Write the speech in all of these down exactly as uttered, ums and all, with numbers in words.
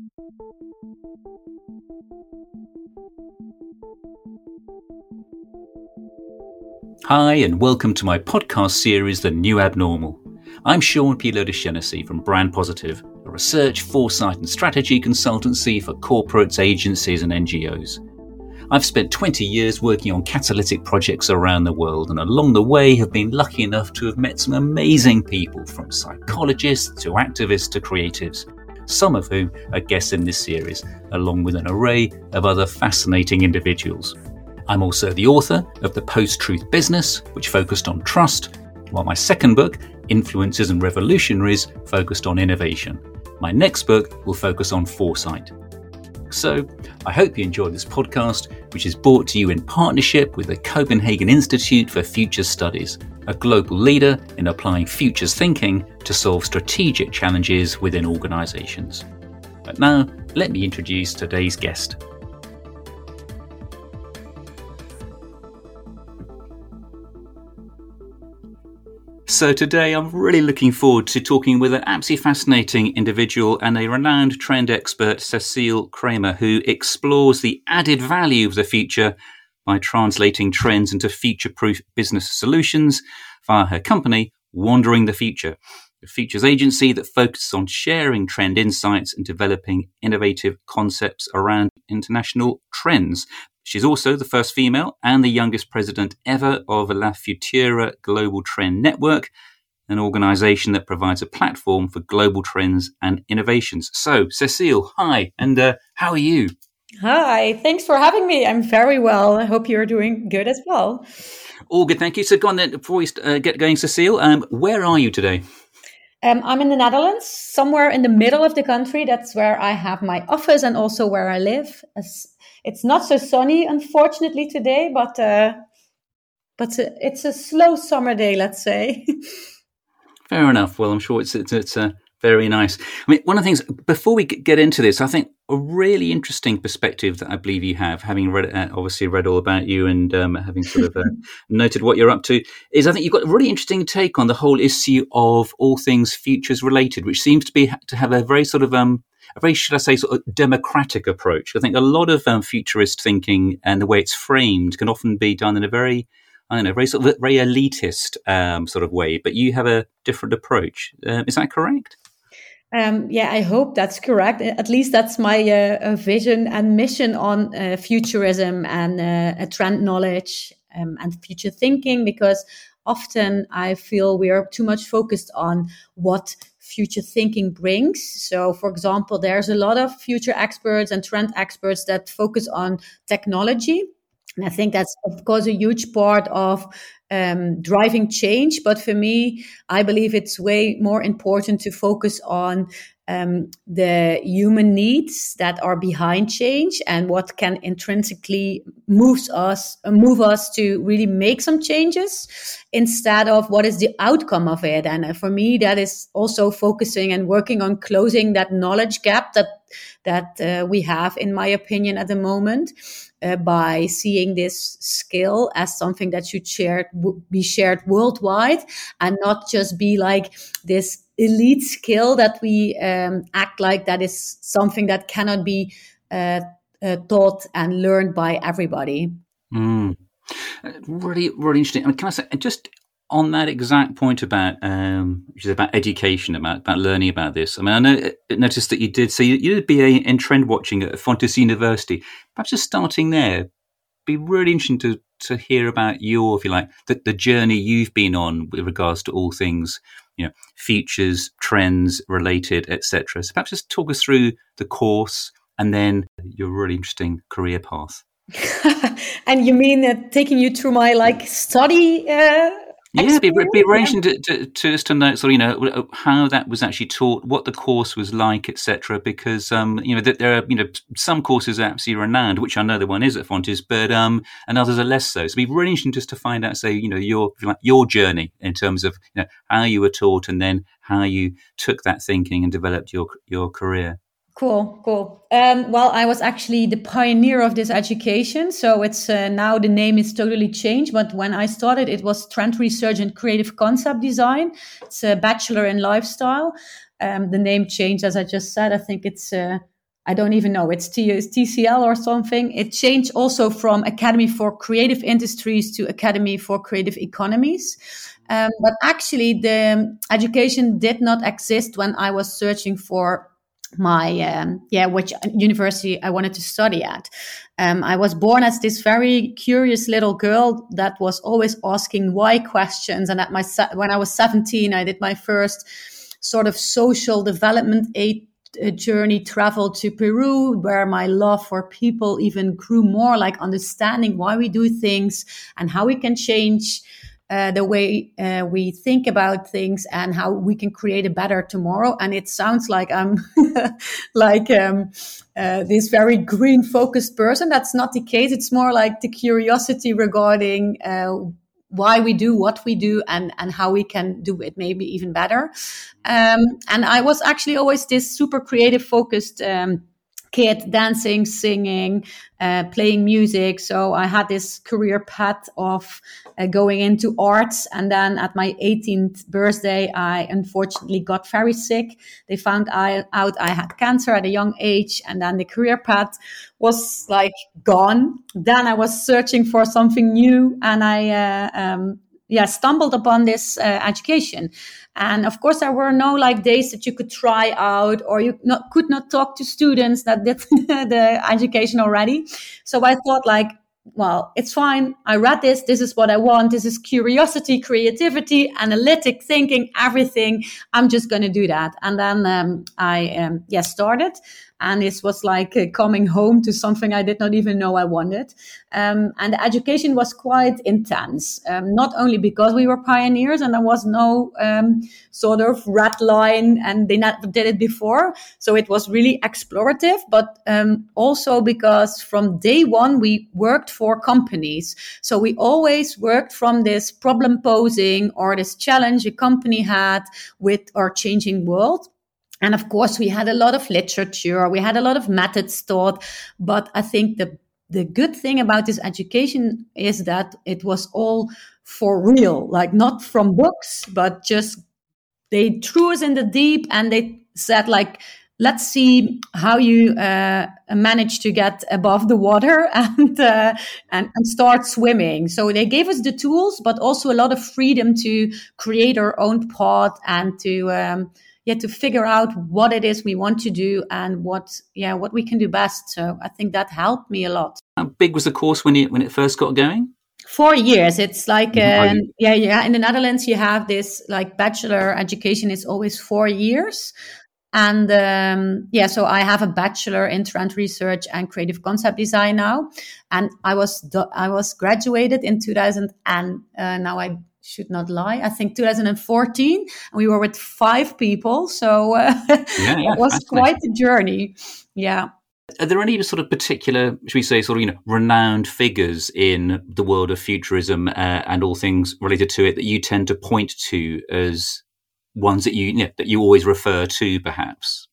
Hi, and welcome to my podcast series, The New Abnormal. I'm Sean P. Lodeschenesi from Brand Positive, a research, foresight and strategy consultancy for corporates, agencies and N G Os. I've spent twenty years working on catalytic projects around the world, and along the way have been lucky enough to have met some amazing people, from psychologists to activists to creatives, some of whom are guests in this series, along with an array of other fascinating individuals. I'm also the author of The Post-Truth Business, which focused on trust, while my second book, Influencers and Revolutionaries, focused on innovation. My next book will focus on foresight. So, I hope you enjoy this podcast, which is brought to you in partnership with the Copenhagen Institute for Future Studies, a global leader in applying futures thinking to solve strategic challenges within organisations. But now, let me introduce today's guest. So today I'm really looking forward to talking with an absolutely fascinating individual and a renowned trend expert, Cecile Kramer, who explores the added value of the future by translating trends into future-proof business solutions via her company, Wandering the Future, a futures agency that focuses on sharing trend insights and developing innovative concepts around international trends. She's also the first female and the youngest president ever of La Futura Global Trend Network, an organisation that provides a platform for global trends and innovations. So, Cecile, hi, and uh, how are you? Hi, thanks for having me. I'm very well. I hope you're doing good as well. All good, thank you. So, go on then, before we uh, get going, Cecile, um, where are you today? Um, I'm in the Netherlands, somewhere in the middle of the country. That's where I have my office and also where I live. It's not so sunny, unfortunately, today, but uh, but it's a slow summer day, let's say. Fair enough. Well, I'm sure it's it's, it's uh, very nice. I mean, one of the things, before we get into this, I think a really interesting perspective that I believe you have, having read uh, obviously read all about you and um, having sort of uh, noted what you're up to, is I think you've got a really interesting take on the whole issue of all things futures related, which seems to be to have a very sort of um, a very, should I say, sort of democratic approach. I think a lot of um, futurist thinking and the way it's framed can often be done in a very, I don't know, very sort of very elitist um, sort of way. But you have a different approach. Uh, is that correct? Um, yeah, I hope that's correct. At least that's my uh, vision and mission on uh, futurism and uh, trend knowledge um, and future thinking, because often I feel we are too much focused on what future thinking brings. So, for example, there's a lot of future experts and trend experts that focus on technology. And I think that's, of course, a huge part of um, driving change. But for me, I believe it's way more important to focus on um, the human needs that are behind change and what can intrinsically moves us, move us to really make some changes instead of what is the outcome of it. And for me, that is also focusing and working on closing that knowledge gap that that uh, we have, in my opinion, at the moment. Uh, by seeing this skill as something that should shared, w- be shared worldwide and not just be like this elite skill that we um, act like that is something that cannot be uh, uh, taught and learned by everybody. Mm. Really, really interesting. I mean, can I say, just on that exact point about, um, which is about education, about, about learning about this. I mean, I know, I noticed that you did, so you, you did B A in trend watching at Fontys University. Perhaps just starting there, be really interesting to, to hear about your, if you like, the, the journey you've been on with regards to all things, you know, futures, trends related, et cetera. So perhaps just talk us through the course and then your really interesting career path. And you mean uh, taking you through my like study? Uh, yeah, be, be arranging to, to, to us to know, sort of, you know, how that was actually taught, what the course was like, et cetera. Because um, you know, there are, you know, some courses are absolutely renowned, which I know the one is at Fontys, but um, and others are less so. So it'd be really interesting just to find out, say, you know, your like your journey in terms of, you know, how you were taught and then how you took that thinking and developed your your career. Cool, cool. Um, well, I was actually the pioneer of this education. So it's uh, now the name is totally changed. But when I started, it was Trend Research and Creative Concept Design. It's a bachelor in lifestyle. Um, the name changed, as I just said. I think it's uh, I don't even know, it's T C L or something. It changed also from Academy for Creative Industries to Academy for Creative Economies. Um, but actually, the education did not exist when I was searching for my, um, yeah, which university I wanted to study at. Um, I was born as this very curious little girl that was always asking why questions. And at my when I was seventeen, I did my first sort of social development aid a journey travel to Peru, where my love for people even grew more, like understanding why we do things and how we can change uh, the way uh, we think about things and how we can create a better tomorrow. And it sounds like I'm like um, uh, this very green focused person. That's not the case. It's more like the curiosity regarding uh, why we do what we do and, and how we can do it maybe even better. Um, and I was actually always this super creative focused um, kid, dancing, singing, uh, playing music. So I had this career path of uh, going into arts. And then at my eighteenth birthday, I unfortunately got very sick. They found I, out I had cancer at a young age. And then the career path was like gone. Then I was searching for something new. And I uh, um, yeah, stumbled upon this uh, education. And of course, there were no like days that you could try out, or you not, could not talk to students that did the education already. So I thought like, well, it's fine. I read this. This is what I want. This is curiosity, creativity, analytic thinking, everything. I'm just going to do that. And then um, I, um, yeah, started. And this was like uh, coming home to something I did not even know I wanted. Um, and the education was quite intense, um, not only because we were pioneers and there was no um, sort of red line and they never did it before. So it was really explorative, but um, also because from day one, we worked for companies. So we always worked from this problem posing or this challenge a company had with our changing world. And of course, we had a lot of literature, we had a lot of methods taught, but I think the the good thing about this education is that it was all for real, like not from books, but just they threw us in the deep and they said like, let's see how you uh, manage to get above the water and, uh, and and start swimming. So they gave us the tools, but also a lot of freedom to create our own path and to um, yeah to figure out what it is we want to do and what yeah what we can do best. So I think that helped me a lot. How big was the course when it when it first got going? Four years. It's like um, yeah yeah. In the Netherlands, you have this like bachelor education is always four years. And um, yeah, so I have a bachelor in trend research and creative concept design now, and I was I was graduated in two thousand, and uh, now I should not lie, I think two thousand fourteen. And we were with five people, so uh, yeah, yeah, it was quite a journey. Yeah. Are there any sort of particular, should we say, sort of you know renowned figures in the world of futurism uh, and all things related to it that you tend to point to as ones that you, you know, that you always refer to, perhaps?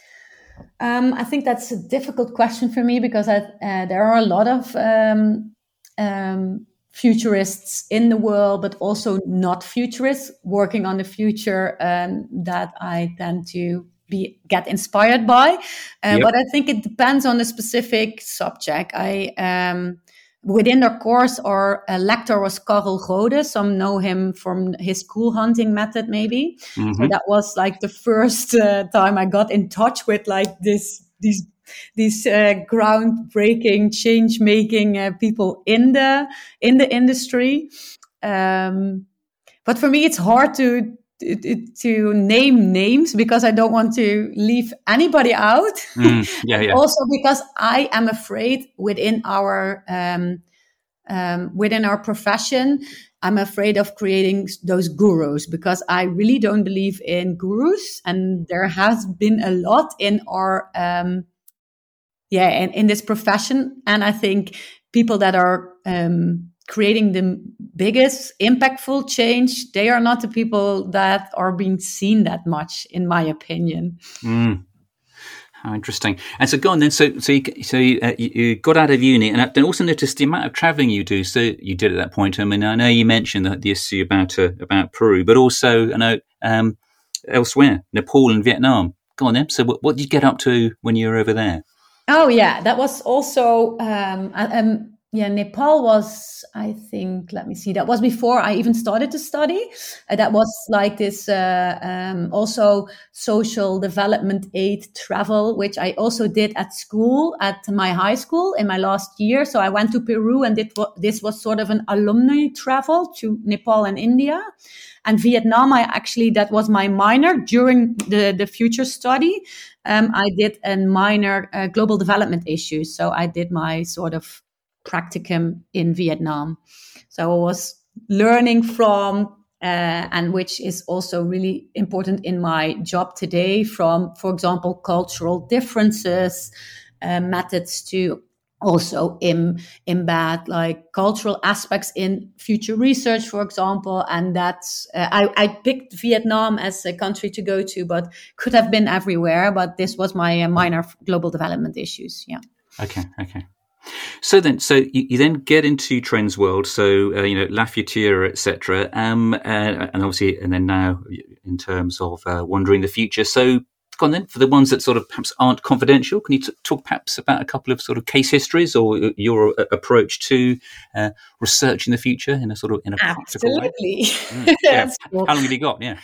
Um, I think that's a difficult question for me because I, uh, there are a lot of um, um, futurists in the world, but also not futurists working on the future um, that I tend to be get inspired by. Uh, Yep. But I think it depends on the specific subject. I um, Within the course, our uh, lecturer was Karel Gode. Some know him from his cool hunting method, maybe. Mm-hmm. So that was like the first uh, time I got in touch with like this, these, these uh, groundbreaking, change-making uh, people in the in the industry. Um, but for me, it's hard to. To, to name names because I don't want to leave anybody out. Mm, yeah, yeah. Also because I am afraid within our um, um, within our profession, I'm afraid of creating those gurus because I really don't believe in gurus, and there has been a lot in our um, yeah in, in this profession, and I think people that are um, creating the biggest impactful change, they are not the people that are being seen that much, in my opinion. Mm. How interesting. And so go on then. So so you, so you, uh, you got out of uni, and then also noticed the amount of travelling you do. So you did at that point. I mean, I know you mentioned the, the issue about uh, about Peru, but also I know um, elsewhere, Nepal and Vietnam. go on then. So what, what did you get up to when you were over there? Oh, yeah, that was also, um, um, yeah, Nepal was, I think, let me see, that was before I even started to study. Uh, that was like this uh, um, also social development aid travel, which I also did at school, at my high school in my last year. So I went to Peru and did what, this was sort of an alumni travel to Nepal and India. And Vietnam, I actually, that was my minor during the, the future study. Um, I did a minor uh, global development issues. So I did my sort of practicum in Vietnam. So I was learning from, uh, and which is also really important in my job today, from, for example, cultural differences, uh, methods to also im, embed like cultural aspects in future research, for example. And that's, uh, I, I picked Vietnam as a country to go to, but could have been everywhere. But this was my uh, minor global development issues. Yeah. Okay. Okay. So then, so you, you then get into Trends World. So uh, you know, La Futura, et cetera. Um, uh, and obviously, and then now in terms of uh, wandering the future. So go on then, for the ones that sort of perhaps aren't confidential, can you t- talk perhaps about a couple of sort of case histories or your uh, approach to uh, research in the future in a sort of in a practical way? Absolutely. Mm, yeah. Cool. How long have you got? Yeah.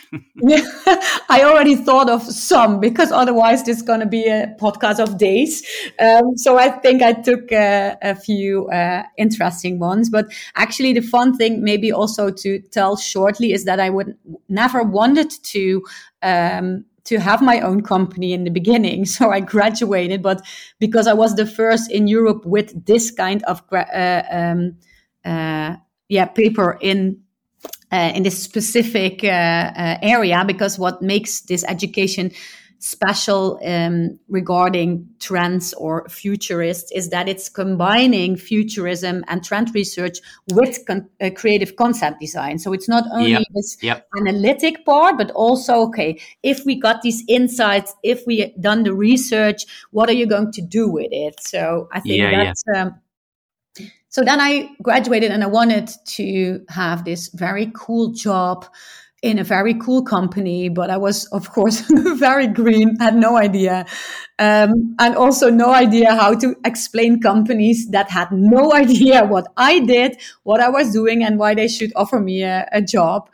I already thought of some, because otherwise this is going to be a podcast of days. Um, so I think I took uh, a few uh, interesting ones. But actually the fun thing maybe also to tell shortly is that I would never wanted to um, to have my own company in the beginning. So I graduated, but because I was the first in Europe with this kind of uh, um, uh, yeah paper in uh, in this specific uh, uh, area, because what makes this education special um, regarding trends or futurists is that it's combining futurism and trend research with con- uh, creative concept design. So it's not only yep. this yep. analytic part, but also, okay, if we got these insights, if we done the research, what are you going to do with it? So I think yeah, that's... Yeah. Um, so then I graduated and I wanted to have this very cool job in a very cool company, but I was, of course, very green, had no idea. Um, and also no idea how to explain companies that had no idea what I did, what I was doing, and why they should offer me a, a job.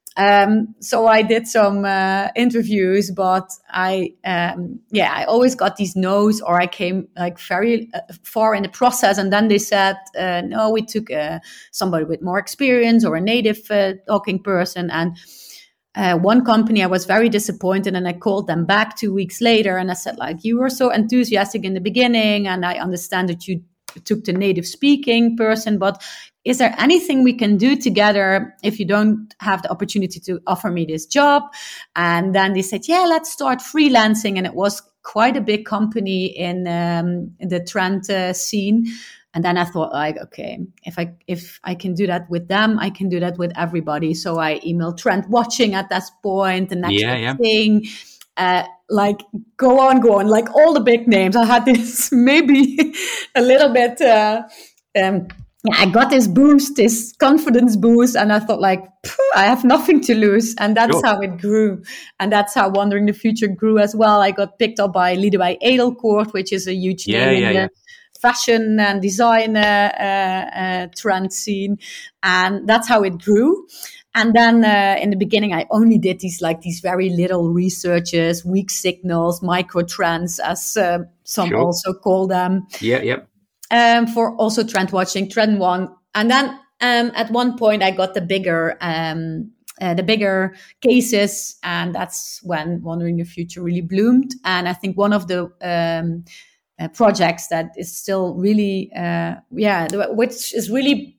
Um, so I did some uh, interviews, but I, um, yeah, I always got these no's, or I came like very uh, far in the process. And then they said, uh, no, we took uh, somebody with more experience or a native uh, talking person. And uh, one company, I was very disappointed, and I called them back two weeks later. And I said, like, you were so enthusiastic in the beginning, and I understand that you took the native speaking person, but is there anything we can do together if you don't have the opportunity to offer me this job? And then they said, yeah, let's start freelancing. And it was quite a big company in, um, in the trend uh, scene. And then I thought, like, okay, if I if I can do that with them, I can do that with everybody. So I emailed Trend Watching at that point, the next yeah, yeah. thing. Uh, like, go on, go on, like all the big names. I had this maybe a little bit, uh, um, yeah, I got this boost, this confidence boost, and I thought, like, I have nothing to lose. And that's sure. how it grew. And that's how Wandering the Future grew as well. I got picked up by Liedewij Edelkoort, which is a huge yeah, name yeah, in yeah. the fashion and design uh, uh, uh, trend scene. And that's how it grew. And then uh, in the beginning, I only did these like these very little researches, weak signals, micro trends, as uh, some sure. also call them. Yeah, yeah. Um, for also Trend Watching, Trend One, and then um, at one point I got the bigger, um, uh, the bigger cases, and that's when Wandering the Future really bloomed. And I think one of the um, uh, projects that is still really, uh, yeah, which is really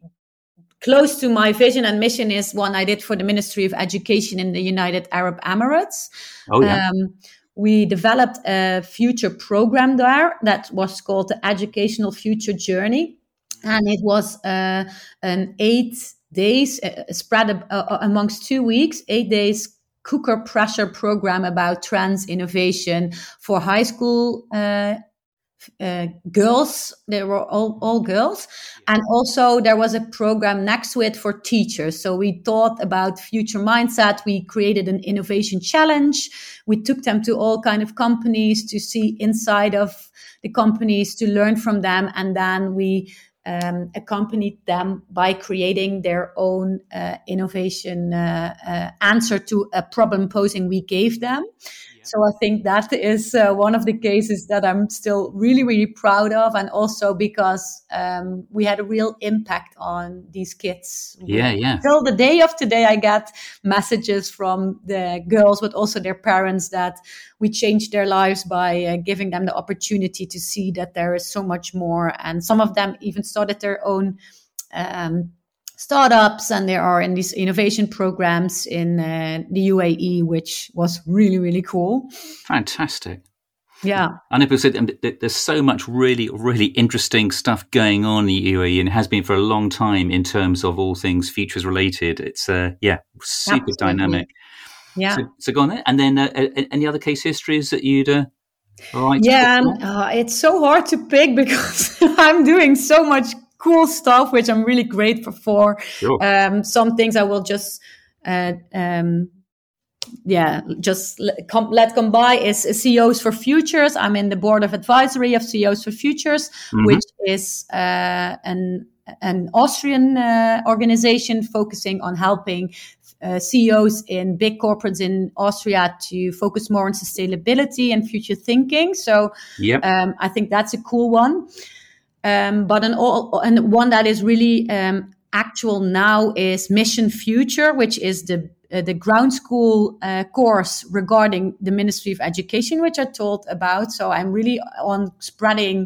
close to my vision and mission is one I did for the Ministry of Education in the United Arab Emirates. Oh, yeah. Um, we developed a future program there that was called the Educational Future Journey. And it was uh, an eight days uh, spread uh, amongst two weeks, eight days cooker pressure program about trans innovation for high school uh uh, girls. They were all, all girls. And also there was a program next to it for teachers. So we thought about future mindset. We created an innovation challenge. We took them to all kind of companies to see inside of the companies, to learn from them. And then we um, accompanied them by creating their own uh, innovation uh, uh, answer to a problem posing we gave them. So I think that is uh, one of the cases that I'm still really, really proud of. And also because um, we had a real impact on these kids. Yeah, yeah. Till the day of today, I get messages from the girls, but also their parents, that we changed their lives by uh, giving them the opportunity to see that there is so much more. And some of them even started their own um startups, and there are in these innovation programs in uh, the U A E, which was really, really cool. Fantastic. Yeah. I know people said there's so much really, really interesting stuff going on in the U A E, and it has been for a long time in terms of all things futures related. It's, uh, yeah, super Absolutely. Dynamic. Yeah. So, so go on there. And then uh, any other case histories that you'd... Uh, all right. Yeah, um, uh, it's so hard to pick because I'm doing so much cool stuff, which I'm really grateful for. Sure. Um, some things I will just, uh, um, yeah, just let come, let come by is C E Os for Futures. I'm in the board of advisory of C E Os for Futures, mm-hmm. which is uh, an an Austrian uh, organization focusing on helping uh, C E Os in big corporates in Austria to focus more on sustainability and future thinking. So yep. um, I think that's a cool one. Um, but an all, and one that is really um, actual now is Mission Future, which is the uh, the ground school uh, course regarding the Ministry of Education, which I told about. So I'm really on spreading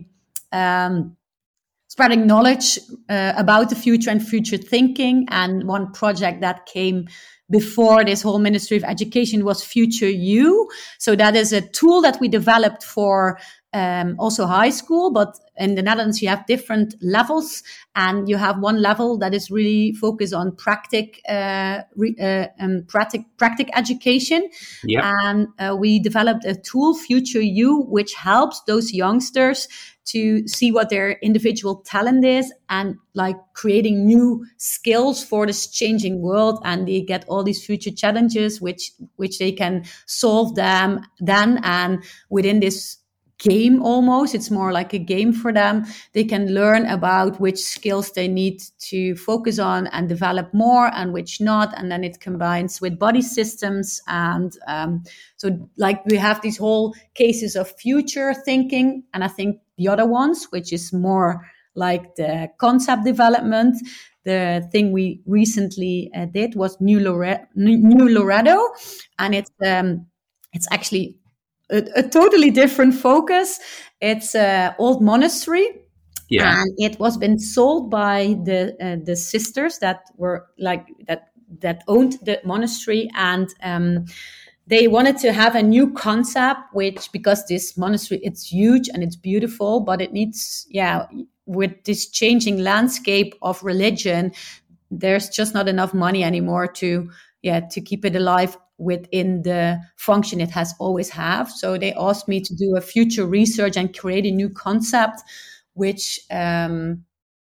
um, spreading knowledge uh, about the future and future thinking. And one project that came before this whole Ministry of Education was Future You. So that is a tool that we developed for um, also high school, but in the Netherlands you have different levels, and you have one level that is really focused on practic, uh, re, uh, um, practic, practic education. Yep. And uh, we developed a tool, Future You, which helps those youngsters to see what their individual talent is and like creating new skills for this changing world. And they get all these future challenges, which, which they can solve them then. And within this game almost, it's more like a game for them. They can learn about which skills they need to focus on and develop more and which not. And then it combines with body systems. And um, so like we have these whole cases of future thinking. And I think the other ones, which is more like the concept development, the thing we recently uh, did was New, Lore- New Laredo. And it's um, it's actually A, a totally different focus. It's an old monastery, yeah, and it was been sold by the uh, the sisters that were like that that owned the monastery, and um, they wanted to have a new concept. Which because this monastery, it's huge and it's beautiful, but it needs yeah with this changing landscape of religion, there's just not enough money anymore to yeah to keep it alive within the function it has always have. So they asked me to do a future research and create a new concept, which, um,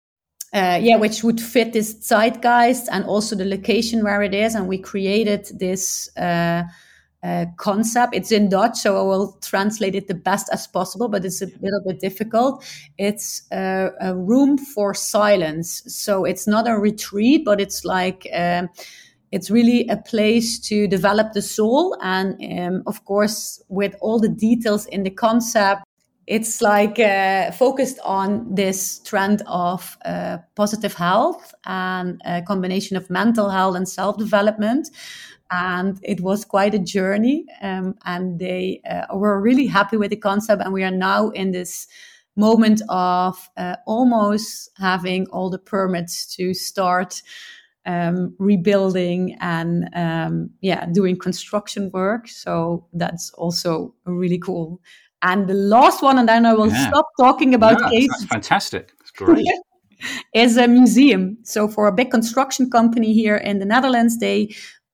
uh, yeah, which would fit this zeitgeist and also the location where it is. And we created this uh, uh, concept. It's in Dutch, so I will translate it the best as possible, but it's a little bit difficult. It's a, a room for silence. So it's not a retreat, but it's like, um, it's really a place to develop the soul. And um, of course, with all the details in the concept, it's like uh, focused on this trend of uh, positive health and a combination of mental health and self-development. And it was quite a journey. Um, and they uh, were really happy with the concept. And we are now in this moment of uh, almost having all the permits to start Um, rebuilding and um, yeah, doing construction work. So that's also really cool. And the last one, and then I will yeah. stop talking about no, cases. That's fantastic. It's great. Is a museum. So for a big construction company here in the Netherlands, they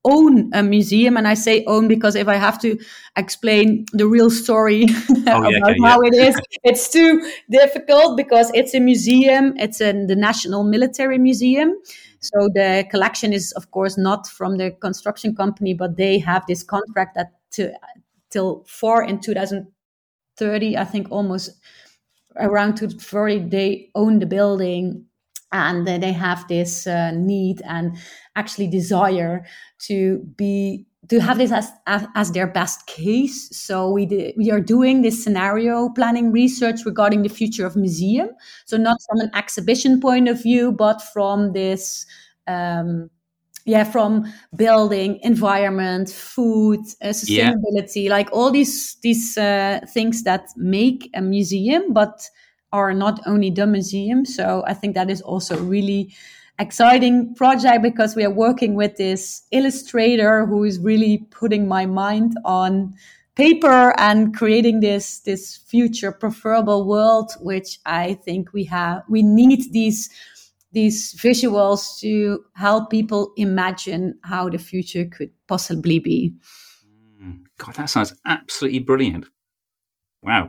own a museum. And I say own because if I have to explain the real story oh, yeah, about okay, how yeah. it is, it's too difficult because it's a museum. It's in the National Military Museum. So the collection is, of course, not from the construction company, but they have this contract that to, till four in two thousand thirty, I think almost around two thousand thirty, they own the building. And they have this uh, need and actually desire to be to have this as, as as their best case. So we did, we are doing this scenario planning research regarding the future of museum. So not from an exhibition point of view, but from this. Um, yeah, from building, environment, food, uh, sustainability, yeah. like all these these uh, things that make a museum, but are not only the museum. So I think that is also a really exciting project because we are working with this illustrator who is really putting my mind on paper and creating this this future preferable world, which I think we have we need these these visuals to help people imagine how the future could possibly be. God, that sounds absolutely brilliant. Wow.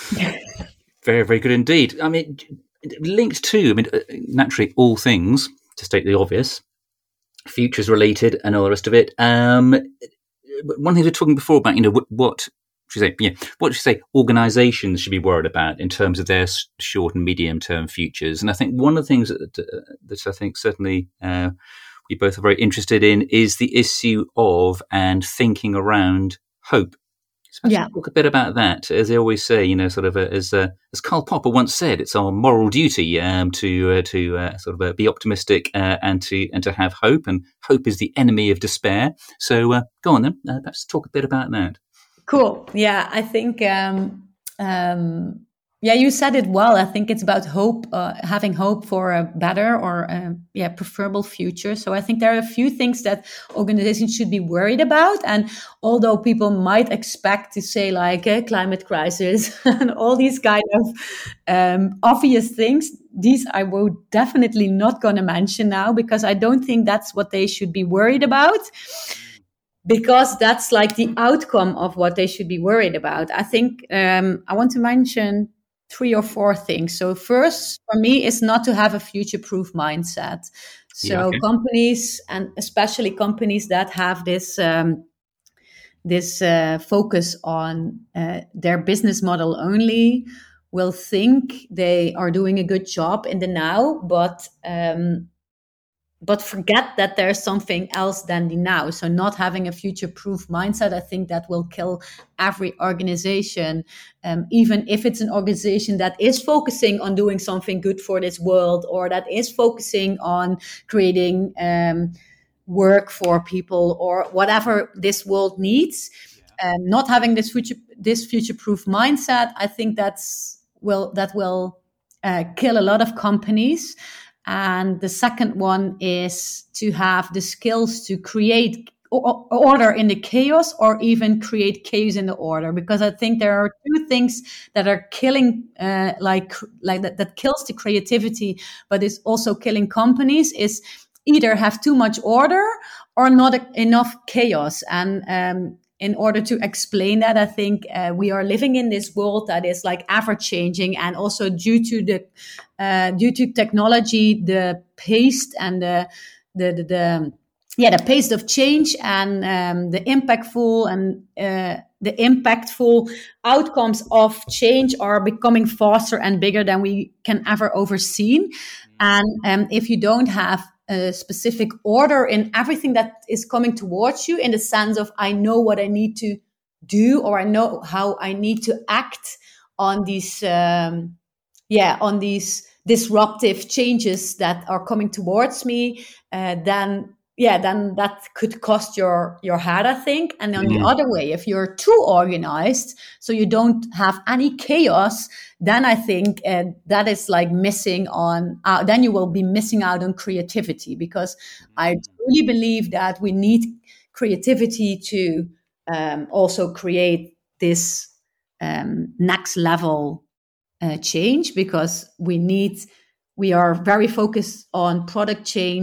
Very, very good indeed. I mean, linked to, I mean, naturally, all things, to state the obvious, futures related and all the rest of it. Um, one thing we were talking before about, you know, what, what should I say, yeah, what should I say, organisations should be worried about in terms of their short and medium term futures. And I think one of the things that, that I think certainly uh, we both are very interested in is the issue of and thinking around hope. So yeah. Talk a bit about that. As they always say, you know, sort of a, as uh, as Karl Popper once said, it's our moral duty um, to uh, to uh, sort of uh, be optimistic uh, and to and to have hope. And hope is the enemy of despair. So uh, go on then. Uh, let's talk a bit about that. Cool. Yeah, I think. Um, um, yeah, you said it well. I think it's about hope, uh, having hope for a better or uh, yeah, preferable future. So I think there are a few things that organizations should be worried about. And although people might expect to say like a climate crisis and all these kind of um, obvious things, these I will definitely not going to mention now because I don't think that's what they should be worried about. Because that's like the outcome of what they should be worried about. I think um, I want to mention three or four things. So first, for me, is not to have a future-proof mindset. So yeah, okay. companies, and especially companies that have this um, this uh, focus on uh, their business model only, will think they are doing a good job in the now, but um, but forget that there's something else than the now. So not having a future-proof mindset, I think that will kill every organization, um, even if it's an organization that is focusing on doing something good for this world or that is focusing on creating um, work for people or whatever this world needs. Yeah. Um, not having this future this future-proof mindset, I think that's will that will uh, kill a lot of companies. And the second one is to have the skills to create order in the chaos or even create chaos in the order. Because I think there are two things that are killing, uh, like, like that, that kills the creativity, but is also killing companies is either have too much order or not enough chaos. And, um, in order to explain that, I think uh, we are living in this world that is like ever changing, and also due to the uh, due to technology, the pace and the the the, the yeah the pace of change and um, the impactful and uh, the impactful outcomes of change are becoming faster and bigger than we can ever oversee. And um, if you don't have a specific order in everything that is coming towards you, in the sense of I know what I need to do or I know how I need to act on these um, yeah on these disruptive changes that are coming towards me, uh, then yeah then that could cost your your head, I think. And on mm. the other way, if you're too organized so you don't have any chaos, then I think uh, that is like missing on uh, then you will be missing out on creativity, because I truly believe that we need creativity to um, also create this um, next level uh, change, because we need we are very focused on product change,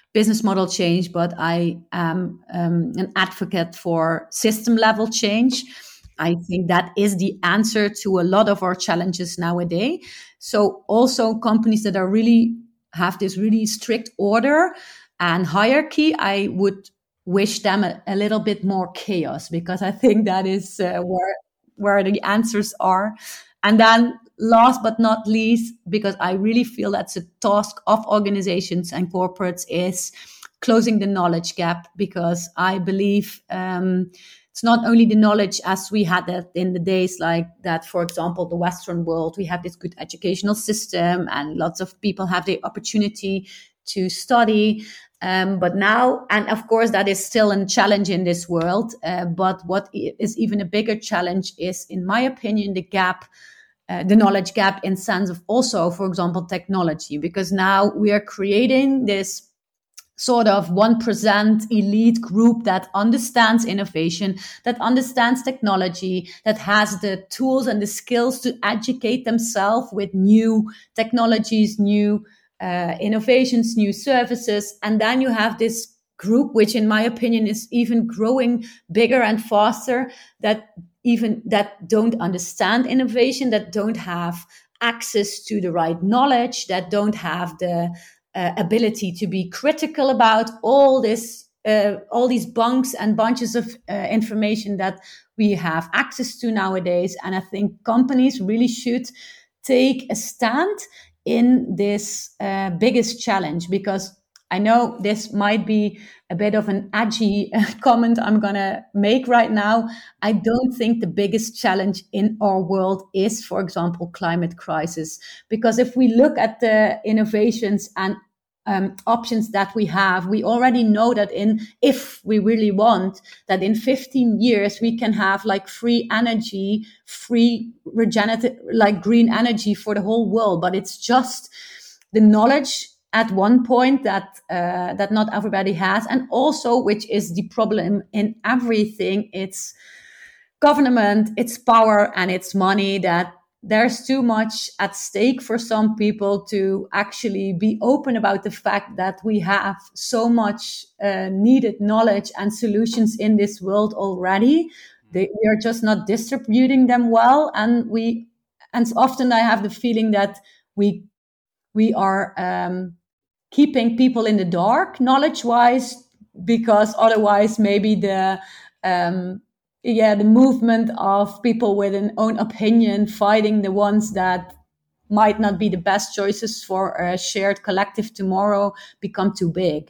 business model change, but I am um, an advocate for system level change. I think that is the answer to a lot of our challenges nowadays. So also companies that are really have this really strict order and hierarchy, I would wish them a, a little bit more chaos, because I think that is uh, where where the answers are. And then last but not least, because I really feel that's a task of organizations and corporates, is closing the knowledge gap, because I believe um, it's not only the knowledge as we had that in the days like that, for example, the Western world, we have this good educational system and lots of people have the opportunity to study. Um, but now, and of course, that is still a challenge in this world. Uh, but what is even a bigger challenge is, in my opinion, the gap, uh, the knowledge gap in sense of also, for example, technology, because now we are creating this sort of one percent elite group that understands innovation, that understands technology, that has the tools and the skills to educate themselves with new technologies, new uh, innovations, new services. And then you have this group, which in my opinion is even growing bigger and faster, that even that don't understand innovation, that don't have access to the right knowledge, that don't have the Uh, ability to be critical about all this, uh, all these bunks and bunches of uh, information that we have access to nowadays. And I think companies really should take a stand in this uh, biggest challenge, because I know this might be a bit of an edgy uh, comment I'm going to make right now. I don't think the biggest challenge in our world is, for example, climate crisis, because if we look at the innovations and Um, options that we have, we already know that in if we really want that in fifteen years we can have like free energy, free regenerative, like green energy for the whole world. But it's just the knowledge at one point that uh, that not everybody has, and also, which is the problem in everything, it's government, it's power, and it's money, that there's too much at stake for some people to actually be open about the fact that we have so much uh, needed knowledge and solutions in this world already. They, we are just not distributing them well. And we, and often I have the feeling that we, we are um, keeping people in the dark knowledge wise, because otherwise maybe the, um, yeah, the movement of people with an own opinion fighting the ones that might not be the best choices for a shared collective tomorrow become too big.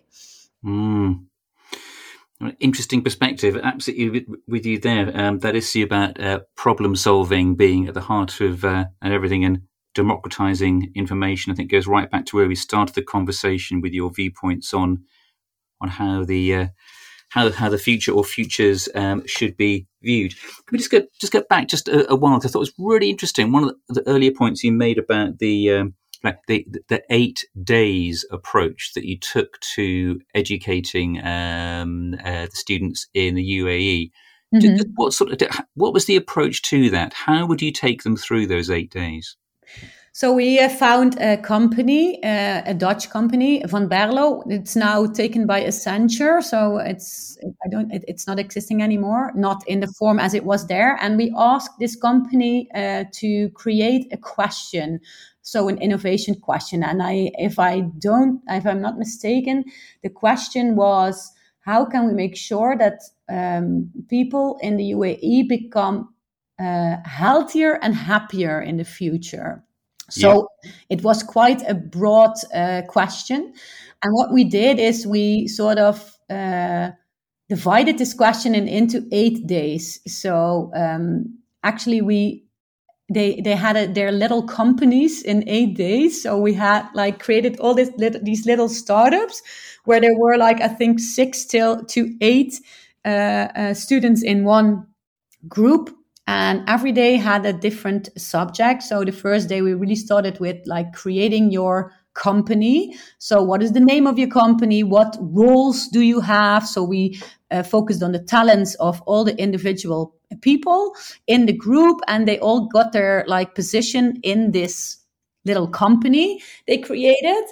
Mm. Interesting perspective. Absolutely with, with you there. Um, that issue about uh, problem solving being at the heart of uh, and everything, and democratizing information, I think goes right back to where we started the conversation with your viewpoints on on how the uh, how how the future or futures um, should be viewed. Can we just get just get back just a, a while? I thought it was really interesting. One of the, the earlier points you made about the um, like the the eight days approach that you took to educating um, uh, the students in the U A E. Mm-hmm. What sort of what was the approach to that? How would you take them through those eight days? So we uh, found a company, uh, a Dutch company, Van Berlo. It's now taken by Accenture, so it's I don't it, it's not existing anymore, not in the form as it was there. And we asked this company uh, to create a question, so an innovation question. And I, if I don't, if I'm not mistaken, the question was, how can we make sure that um, people in the U A E become uh, healthier and happier in the future? So yeah. It was quite a broad uh, question. And what we did is we sort of uh, divided this question in, into eight days. So um, actually we they they had a, their little companies in eight days. So we had like created all this little, these little startups where there were like, I think, six till to eight uh, uh, students in one group. And every day had a different subject. So the first day we really started with like creating your company. So what is the name of your company? What roles do you have? So we uh, focused on the talents of all the individual people in the group, and they all got their like position in this little company they created.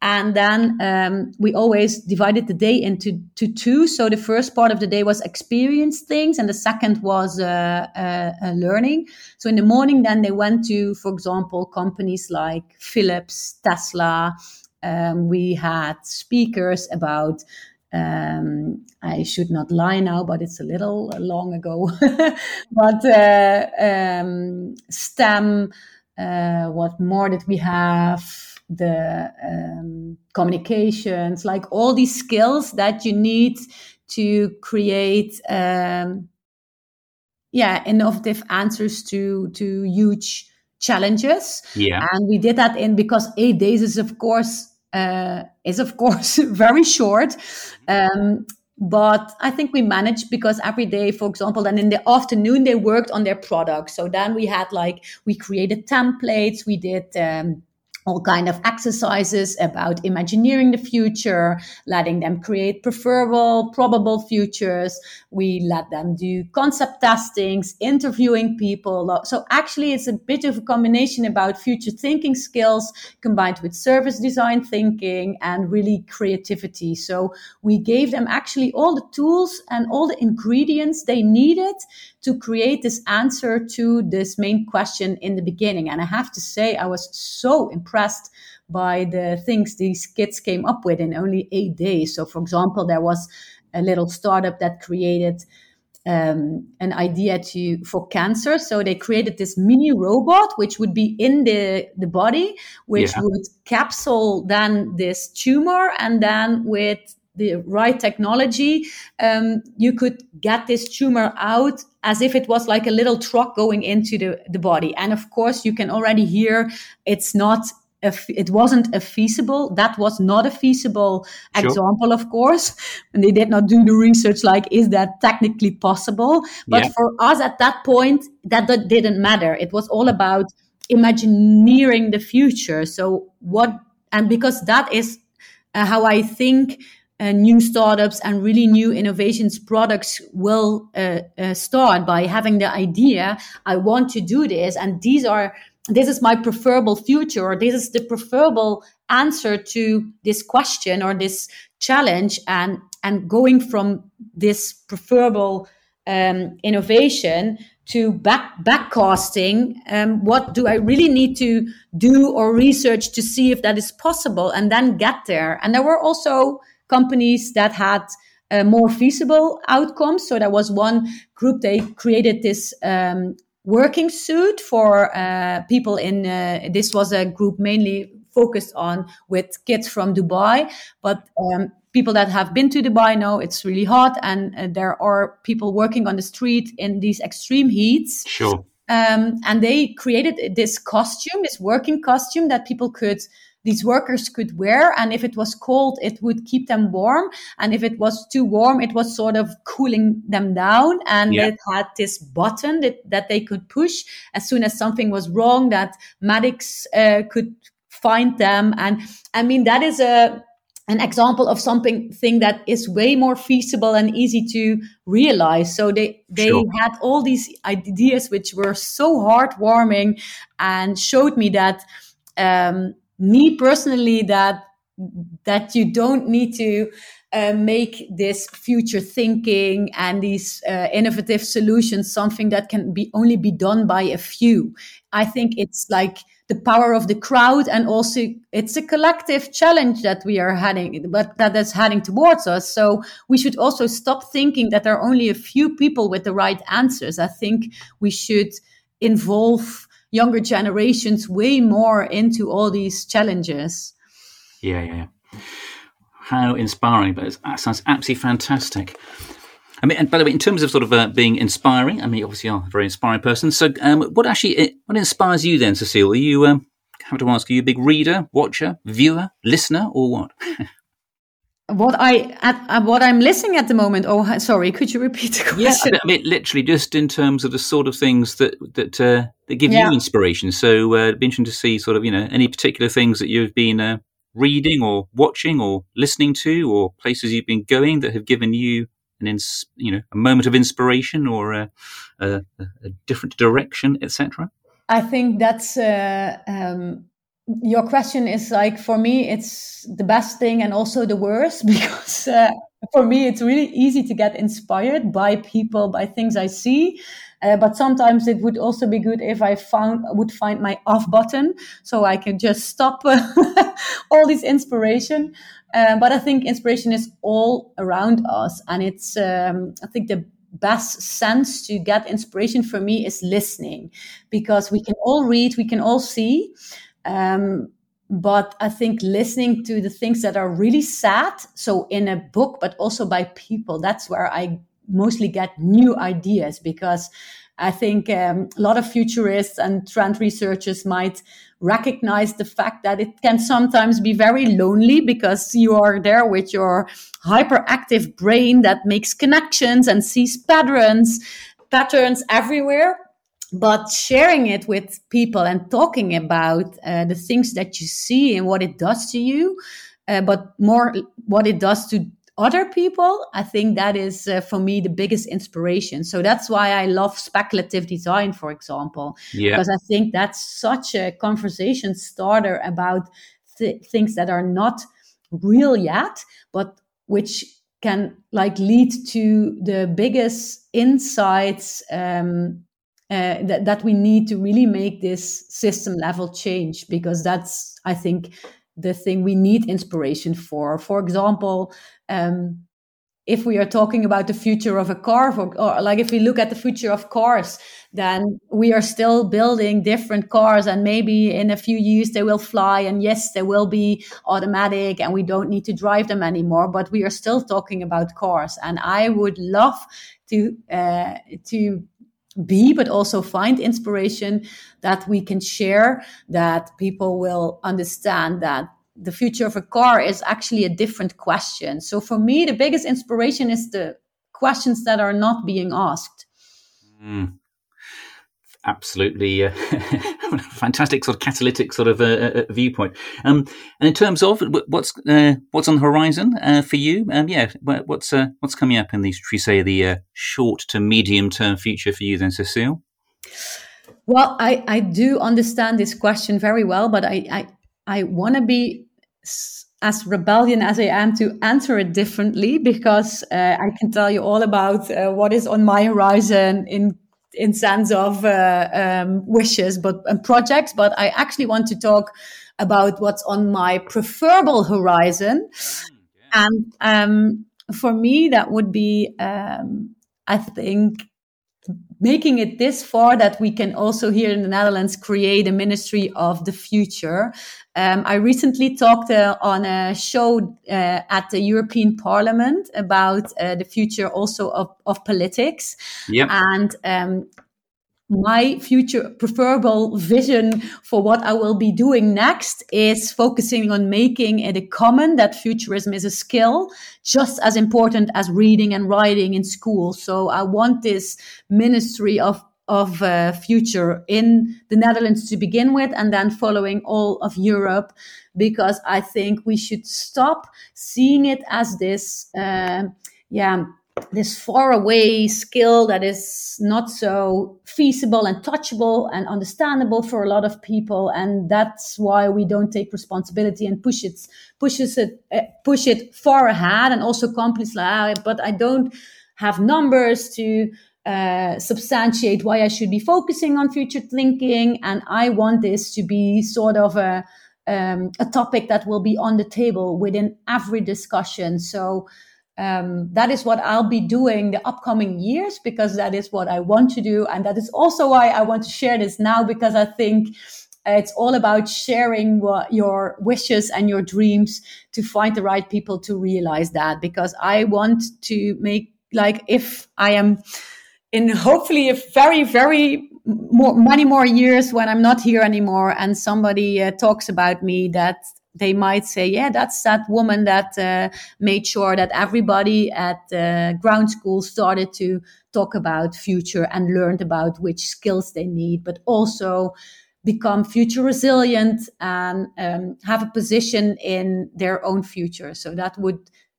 And then um, we always divided the day into to two. So the first part of the day was experience things, and the second was uh, uh, uh, learning. So in the morning, then they went to, for example, companies like Philips, Tesla. Um, we had speakers about, um, I should not lie now, but it's a little long ago, but uh, um, STEM, uh, what more did we have? The um, communications, like all these skills that you need to create, um, yeah, innovative answers to to huge challenges. Yeah. And we did that in because eight days is of course uh, is of course very short. Um, but I think we managed because every day, for example, then in the afternoon they worked on their product. So then we had like we created templates, we did. Um, all kind of exercises about imagineering the future, letting them create preferable, probable futures. We let them do concept testings, interviewing people. So actually it's a bit of a combination about future thinking skills combined with service design thinking and really creativity. So we gave them actually all the tools and all the ingredients they needed to create this answer to this main question in the beginning. And I have to say, I was so impressed by the things these kids came up with in only eight days. So, for example, there was a little startup that created um, an idea to for cancer. So they created this mini robot, which would be in the, the body, which Yeah. would capsule then this tumor, and then with the right technology, um, you could get this tumor out as if it was like a little truck going into the, the body. And of course, you can already hear it's not, a, it wasn't a feasible, that was not a feasible Sure. example, of course. And they did not do the research like, is that technically possible? But Yeah. for us at that point, that, that didn't matter. It was all about imagineering the future. So what, and because that is uh, how I think Uh, new startups and really new innovations products will uh, uh, start, by having the idea, I want to do this, and these are this is my preferable future, or this is the preferable answer to this question or this challenge, and and going from this preferable um, innovation to back backcasting, um, what do I really need to do or research to see if that is possible, and then get there. And there were also companies that had uh, more feasible outcomes. So there was one group, they created this um, working suit for uh, people in, uh, this was a group mainly focused on with kids from Dubai, but um, people that have been to Dubai know it's really hot, and uh, there are people working on the street in these extreme heats. Sure. Um, and they created this costume, this working costume that people could these workers could wear. And if it was cold, it would keep them warm. And if it was too warm, it was sort of cooling them down. And Yeah. it had this button that, that they could push as soon as something was wrong, that medics uh, could find them. And I mean, that is a an example of something thing that is way more feasible and easy to realize. So they they Sure. had all these ideas which were so heartwarming and showed me that um, me personally that that you don't need to uh, make this future thinking and these uh, innovative solutions something that can be only be done by a few. I think it's like the power of the crowd, and also it's a collective challenge that we are heading, but that is heading towards us. So we should also stop thinking that there are only a few people with the right answers. I think we should involve younger generations way more into all these challenges. Yeah, yeah, yeah. How inspiring! But that sounds absolutely fantastic. I mean, and by the way, in terms of sort of uh, being inspiring, I mean, obviously you're a very inspiring person. So, um, what actually what inspires you then, Cecile? Are you, um, I have to ask, are you a big reader, watcher, viewer, listener, or what? What I at, at what I'm listening at the moment. Oh, sorry. Could you repeat the question? Yeah, I mean, literally, just in terms of the sort of things that that uh, that give Yeah. you inspiration. So, uh, it'd be interesting to see sort of, you know, any particular things that you've been uh, reading or watching or listening to, or places you've been going that have given you an ins- you know, a moment of inspiration or a, a, a different direction, et cetera. I think that's uh, um, your question is like, for me, it's the best thing and also the worst, because uh, for me, it's really easy to get inspired by people, by things I see. Uh, but sometimes it would also be good if I found would find my off button, so I can just stop all this inspiration. Um, but I think inspiration is all around us, and it's um, I think the best sense to get inspiration for me is listening, because we can all read, we can all see. Um, but I think listening to the things that are really sad, so in a book, but also by people, that's where I mostly get new ideas, because I think um, a lot of futurists and trend researchers might recognize the fact that it can sometimes be very lonely, because you are there with your hyperactive brain that makes connections and sees patterns, patterns everywhere. But sharing it with people and talking about uh, the things that you see and what it does to you, uh, but more what it does to other people, I think that is uh, for me the biggest inspiration. So that's why I love speculative design, for example, Yeah. because I think that's such a conversation starter about th- things that are not real yet, but which can like lead to the biggest insights um, uh, that, that we need to really make this system level change, because that's, I think, the thing we need inspiration for. For example, um, if we are talking about the future of a car, for, or like if we look at the future of cars, then we are still building different cars, and maybe in a few years they will fly, and yes, they will be automatic and we don't need to drive them anymore, but we are still talking about cars. And I would love to uh, to be, but also find inspiration that we can share, that people will understand that the future of a car is actually a different question. So for me, the biggest inspiration is the questions that are not being asked. Mm. Absolutely, uh, fantastic sort of catalytic sort of uh, uh, viewpoint. Um, and in terms of what's uh, what's on the horizon uh, for you, um, yeah, what's uh, what's coming up in these, should we say, the uh, short to medium term future for you, then, Cecile? Well, I, I do understand this question very well, but I I, I want to be as rebellion as I am to answer it differently, because uh, I can tell you all about uh, what is on my horizon in in sense of uh, um, wishes, but and projects. But I actually want to talk about what's on my preferable horizon, mm, yeah. and um, for me, that would be, um, I think, making it this far that we can also here in the Netherlands create a ministry of the future. Um, I recently talked uh, on a show uh, at the European Parliament about uh, the future also of, of politics. Yep. And um, my future preferable vision for what I will be doing next is focusing on making it a common that futurism is a skill just as important as reading and writing in school. So I want this ministry of of uh, future in the Netherlands to begin with, and then following all of Europe, because I think we should stop seeing it as this, uh, yeah, this faraway skill that is not so feasible and touchable and understandable for a lot of people, and that's why we don't take responsibility and push it, pushes it, uh, push it far ahead. And also companies like, ah, but I don't have numbers to uh, substantiate why I should be focusing on future thinking, and I want this to be sort of a um, a topic that will be on the table within every discussion. So. Um, that is what I'll be doing the upcoming years, because that is what I want to do. And that is also why I want to share this now, because I think it's all about sharing what your wishes and your dreams to find the right people to realize that. Because I want to make, like, if I am in hopefully a very, very more, many more years when I'm not here anymore, and somebody uh, talks about me, that they might say, yeah, that's that woman that uh, made sure that everybody at uh, ground school started to talk about future and learned about which skills they need, but also become future resilient and um, have a position in their own future. So that would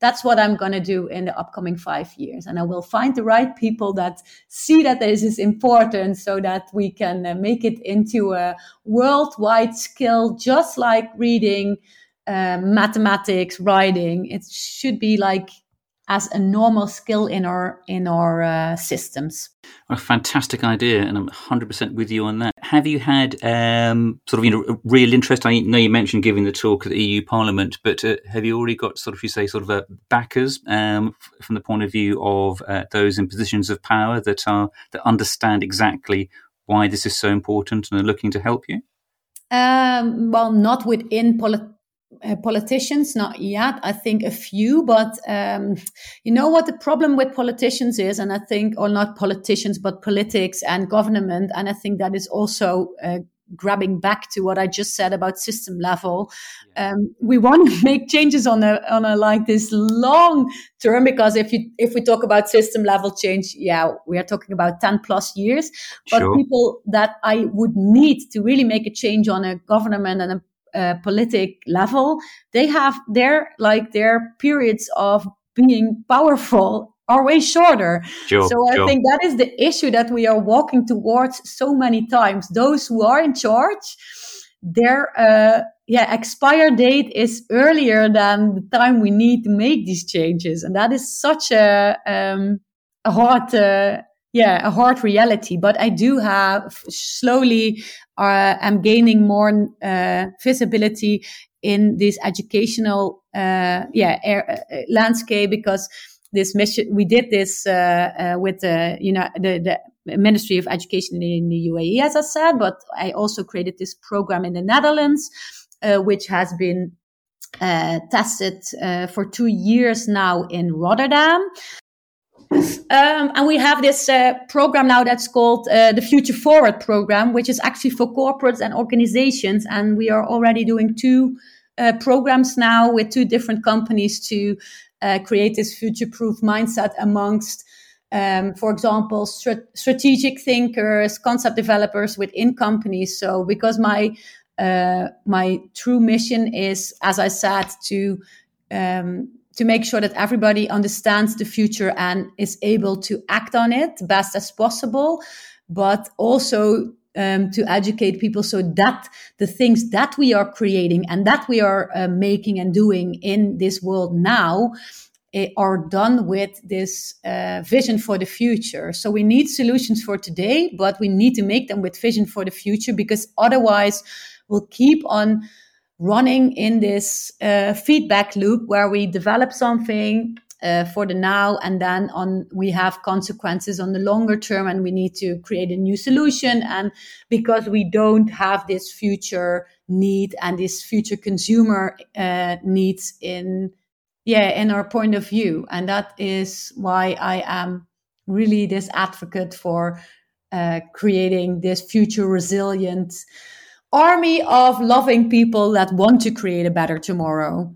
that's what I'm going to do in the upcoming five years. And I will find the right people that see that this is important so that we can uh, make it into a worldwide skill, just like reading, uh, mathematics, writing. It should be like as a normal skill in our in our uh, systems. A fantastic idea, and I'm one hundred percent with you on that. Have you had um, sort of, you know, real interest? I know you mentioned giving the talk at the E U Parliament, but uh, have you already got sort of, you say, sort of uh, backers um, f- from the point of view of uh, those in positions of power that are that understand exactly why this is so important and are looking to help you? Um, well, not within politics. Uh, politicians, not yet. I think a few, but um, you know what the problem with politicians is, and I think, or not politicians, but politics and government, and I think that is also uh, grabbing back to what I just said about system level. Yeah. Um, we want to make changes on a on a like this long term, because if you if we talk about system level change, yeah, we are talking about ten plus years. But sure. People that I would need to really make a change on a government and a Uh, politic level, they have their like their periods of being powerful are way shorter. Sure, so I sure. think that is the issue that we are walking towards so many times. Those who are in charge, their uh, yeah expire date is earlier than the time we need to make these changes, and that is such a um, a hard uh, yeah a hard reality. But I do have slowly. Uh, I'm gaining more uh, visibility in this educational uh, yeah air, uh, landscape, because this mission we did this uh, uh, with the you know the, the Ministry of Education in the U A E, as I said, but I also created this program in the Netherlands, uh, which has been uh, tested uh, for two years now in Rotterdam. Um, and we have this uh, program now that's called uh, the Future Forward program, which is actually for corporates and organizations. And we are already doing two uh, programs now with two different companies to uh, create this future-proof mindset amongst, um, for example, strat- strategic thinkers, concept developers within companies. So because my uh, my true mission is, as I said, to um, to make sure that everybody understands the future and is able to act on it best as possible, but also um, to educate people so that the things that we are creating and that we are uh, making and doing in this world now uh, are done with this uh, vision for the future. So we need solutions for today, but we need to make them with vision for the future, because otherwise we'll keep on running in this uh, feedback loop where we develop something uh, for the now, and then on we have consequences on the longer term, and we need to create a new solution. And because we don't have this future need and this future consumer uh, needs in yeah in our point of view, and that is why I am really this advocate for uh, creating this future resilient army of loving people that want to create a better tomorrow.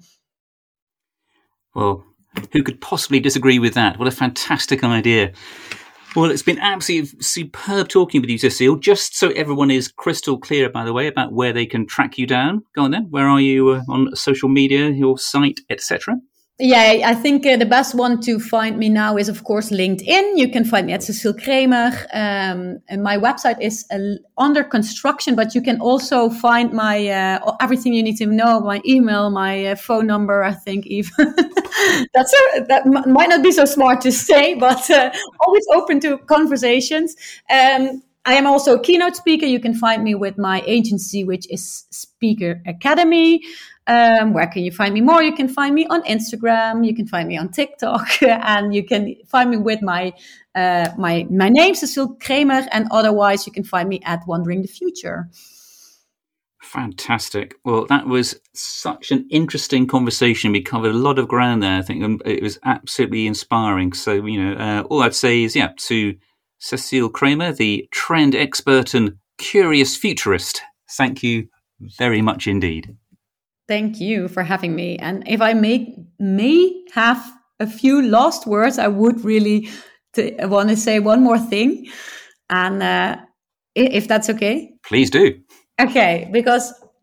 Well, who could possibly disagree with that? What a fantastic idea. Well, it's been absolutely superb talking with you, Cecile. Just so everyone is crystal clear, by the way, about where they can track you down. Go on then. Where are you uh, on social media, your site, et cetera? Yeah, I think uh, the best one to find me now is, of course, LinkedIn. You can find me at Cecile Kremer. Um, and my website is uh, under construction, but you can also find my uh, everything you need to know, my email, my uh, phone number, I think even. That's a, that m- might not be so smart to say, but uh, always open to conversations. Um, I am also a keynote speaker. You can find me with my agency, which is Speaker Academy. Um, where can you find me more? You can find me on Instagram. You can find me on TikTok, and you can find me with my uh, my my name, Cecile Kremer, and otherwise you can find me at Wondering the Future. Fantastic. Well, that was such an interesting conversation. We covered a lot of ground there. I think um, it was absolutely inspiring. So, you know, uh, all I'd say is, yeah, to Cecile Kremer, the trend expert and curious futurist, thank you very much indeed. Thank you for having me. And if I may, may have a few last words, I would really t- want to say one more thing. And uh, if that's okay. Please do. Okay, because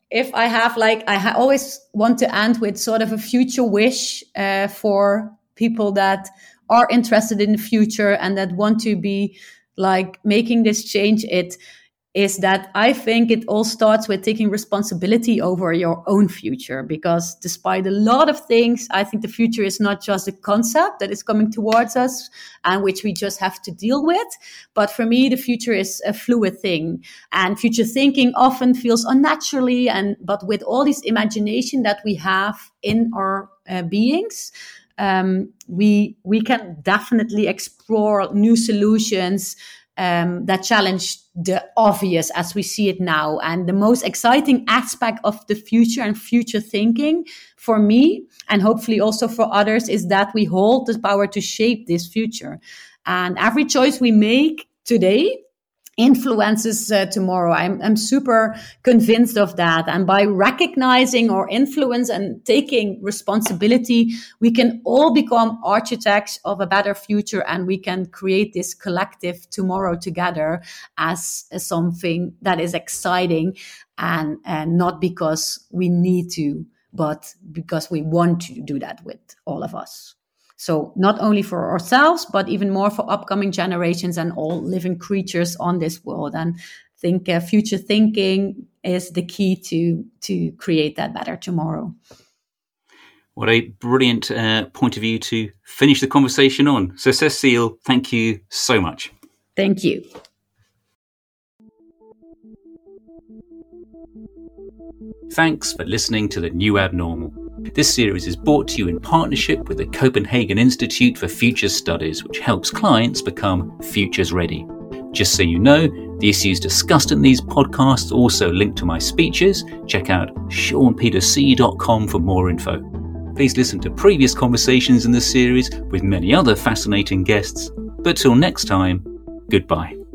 if I have like, I ha- always want to end with sort of a future wish uh, for people that are interested in the future and that want to be like making this change. It is that I think it all starts with taking responsibility over your own future, because despite a lot of things, I think the future is not just a concept that is coming towards us and which we just have to deal with. But for me, the future is a fluid thing, and future thinking often feels unnaturally. And but with all this imagination that we have in our uh, beings, um, we we can definitely explore new solutions Um, that challenge the obvious as we see it now. And the most exciting aspect of the future and future thinking for me, and hopefully also for others, is that we hold the power to shape this future. And every choice we make today influences uh, tomorrow. I'm, I'm super convinced of that. And by recognizing our influence and taking responsibility, we can all become architects of a better future, and we can create this collective tomorrow together as, as something that is exciting, and, and not because we need to, but because we want to do that with all of us. So not only for ourselves, but even more for upcoming generations and all living creatures on this world. And I think uh, future thinking is the key to, to create that better tomorrow. What a brilliant uh, point of view to finish the conversation on. So Cecile, thank you so much. Thank you. Thanks for listening to The New Abnormal. This series is brought to you in partnership with the Copenhagen Institute for Future Studies, which helps clients become futures ready. Just so you know, the issues discussed in these podcasts also link to my speeches. Check out sean peter c dot com for more info. Please listen to previous conversations in the series with many other fascinating guests. But till next time, goodbye.